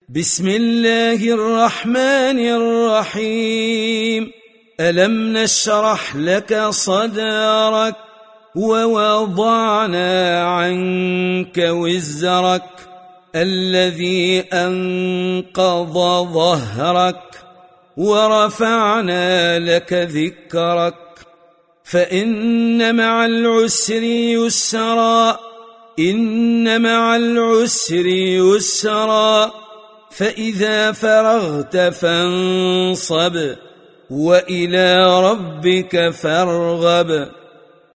بسم الله الرحمن الرحيم. ألم نشرح لك صدرك ووضعنا عنك وزرك الذي أنقض ظهرك ورفعنا لك ذكرك فإن مع العسر يسرا إن مع العسر يسرا فإذا فرغت فانصب وإلى ربك فارغب.